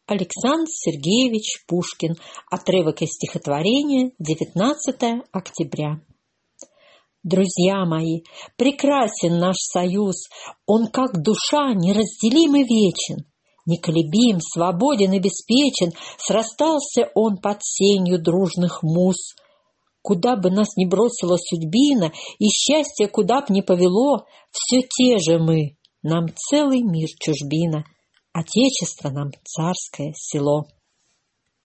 Александр Сергеевич Пушкин. Отрывок из стихотворения «19 октября». Друзья мои, прекрасен наш союз, он, как душа, неразделим и вечен. Неколебим, свободен и беспечен, срастался он под сенью дружных муз. Куда бы нас ни бросила судьбина, и счастье куда б ни повело, все те же мы, нам целый мир чужбина, отечество нам царское село.